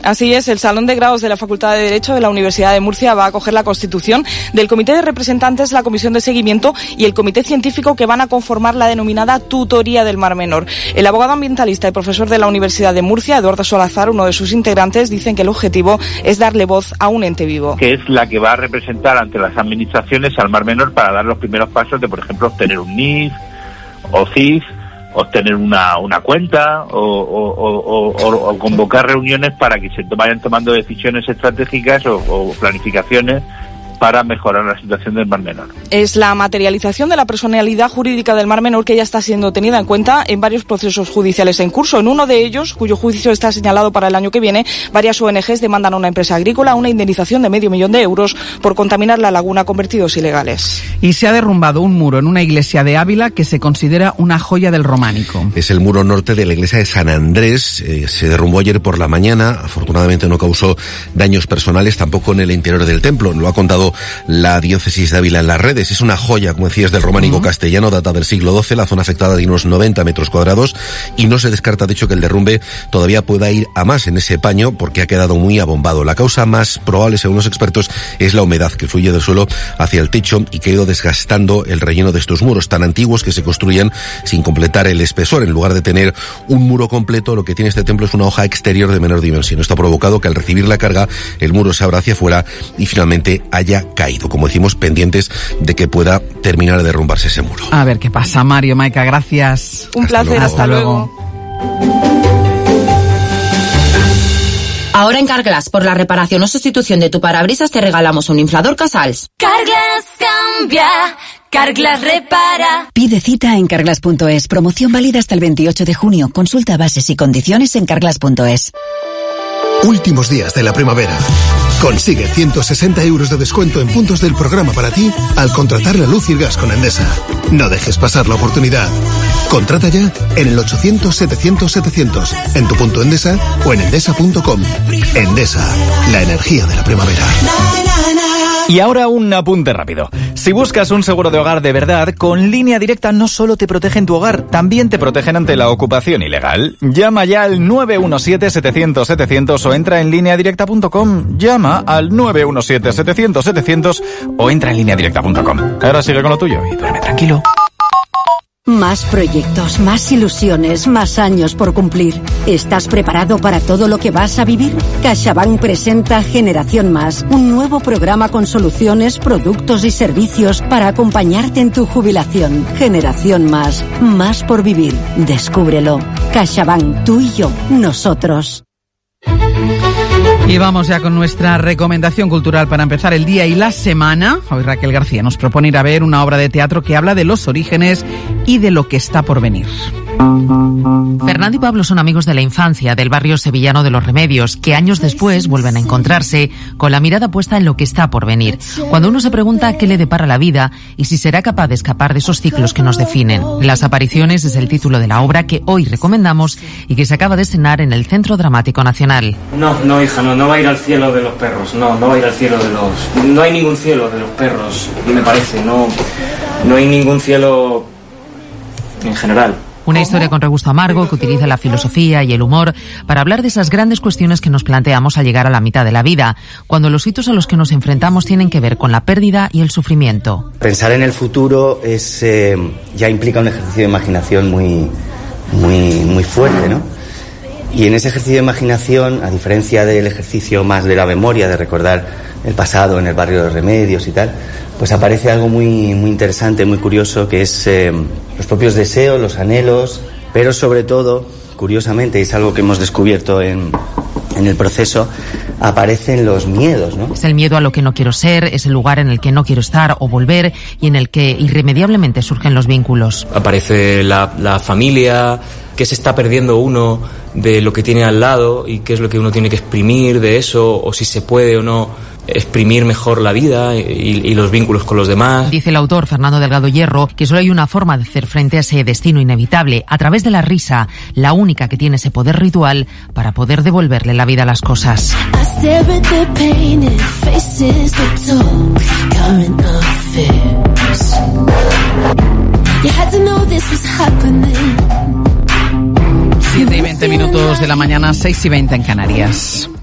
Así es, el Salón de Grados de la Facultad de Derecho de la Universidad de Murcia va a acoger la constitución del Comité de Representantes, la Comisión de Seguimiento y el Comité Científico que van a conformar la denominada Tutoría del Mar Menor. El abogado ambientalista y profesor de la Universidad de Murcia, Eduardo Salazar, uno de sus integrantes, dicen que el objetivo es darle voz a un ente vivo. Que es la que va a representar ante las administraciones al Mar Menor para dar los primeros pasos de, por ejemplo, obtener un NIF o CIF, obtener una cuenta o convocar reuniones para que se vayan tomando decisiones estratégicas o planificaciones para mejorar la situación del Mar Menor. Es la materialización de la personalidad jurídica del Mar Menor que ya está siendo tenida en cuenta en varios procesos judiciales en curso. En uno de ellos, cuyo juicio está señalado para el año que viene, varias ONGs demandan a una empresa agrícola una indemnización de $500,000 por contaminar la laguna con vertidos ilegales. Y se ha derrumbado un muro en una iglesia de Ávila que se considera una joya del románico. Es el muro norte de la iglesia de San Andrés. Se derrumbó ayer por la mañana. Afortunadamente no causó daños personales, tampoco en el interior del templo. Lo ha contado la diócesis de Ávila en las redes. Es una joya, como decías, del románico castellano, data del siglo XII. La zona afectada de unos 90 metros cuadrados y no se descarta, de hecho, que el derrumbe todavía pueda ir a más en ese paño porque ha quedado muy abombado. La causa más probable, según los expertos, es la humedad que fluye del suelo hacia el techo y que ha ido desgastando el relleno de estos muros tan antiguos que se construían sin completar el espesor. En lugar de tener un muro completo, lo que tiene este templo es una hoja exterior de menor dimensión. Esto ha provocado que al recibir la carga el muro se abra hacia afuera y finalmente haya caído. Como decimos, pendientes de que pueda terminar de derrumbarse ese muro. A ver qué pasa. Mario, Maika, gracias. Un placer, hasta luego. Ahora en Carglass, por la reparación o sustitución de tu parabrisas, te regalamos un inflador Casals. Carglass cambia, Carglass repara. Pide cita en carglass.es. Promoción válida hasta el 28 de junio. Consulta bases y condiciones en carglass.es. Últimos días de la primavera. Consigue 160 euros de descuento en puntos del programa para ti al contratar la luz y el gas con Endesa. No dejes pasar la oportunidad. Contrata ya en el 800-700-700, en tu punto Endesa o en endesa.com. Endesa, la energía de la primavera. Y ahora un apunte rápido. Si buscas un seguro de hogar de verdad, con Línea Directa no solo te protegen tu hogar, también te protegen ante la ocupación ilegal. Llama ya al 917-700-700 o entra en lineadirecta.com. Llama al 917-700-700 o entra en lineadirecta.com. Ahora sigue con lo tuyo y duerme tranquilo. Más proyectos, más ilusiones, más años por cumplir. ¿Estás preparado para todo lo que vas a vivir? CaixaBank presenta Generación Más, un nuevo programa con soluciones, productos y servicios para acompañarte en tu jubilación. Generación Más, más por vivir. Descúbrelo. CaixaBank, tú y yo, nosotros. Y vamos ya con nuestra recomendación cultural para empezar el día y la semana. Hoy Raquel García nos propone ir a ver una obra de teatro que habla de los orígenes y de lo que está por venir. Fernando y Pablo son amigos de la infancia del barrio sevillano de Los Remedios, que años después vuelven a encontrarse con la mirada puesta en lo que está por venir. Cuando uno se pregunta qué le depara la vida y si será capaz de escapar de esos ciclos que nos definen. Las apariciones es el título de la obra que hoy recomendamos y que se acaba de estrenar en el Centro Dramático Nacional. No, hija, no va a ir al cielo de los perros, no va a ir al cielo de los... No hay ningún cielo de los perros, me parece, no hay ningún cielo en general. Una historia con regusto amargo que utiliza la filosofía y el humor para hablar de esas grandes cuestiones que nos planteamos al llegar a la mitad de la vida, cuando los hitos a los que nos enfrentamos tienen que ver con la pérdida y el sufrimiento. Pensar en el futuro es ya implica un ejercicio de imaginación muy fuerte, ¿no? Y en ese ejercicio de imaginación, a diferencia del ejercicio más de la memoria, de recordar el pasado en el barrio de Remedios y tal, pues aparece algo muy interesante, muy curioso, que es los propios deseos, los anhelos, pero sobre todo, curiosamente, y es algo que hemos descubierto en el proceso, aparecen los miedos, ¿no? Es el miedo a lo que no quiero ser, es el lugar en el que no quiero estar o volver y en el que irremediablemente surgen los vínculos. Aparece la familia, qué se está perdiendo uno de lo que tiene al lado y qué es lo que uno tiene que exprimir de eso, o si se puede o no exprimir mejor la vida y los vínculos con los demás. Dice el autor Fernando Delgado Hierro que solo hay una forma de hacer frente a ese destino inevitable, a través de la risa, la única que tiene ese poder ritual para poder devolverle la vida a las cosas. 7:20 de la mañana, 6:20 en Canarias.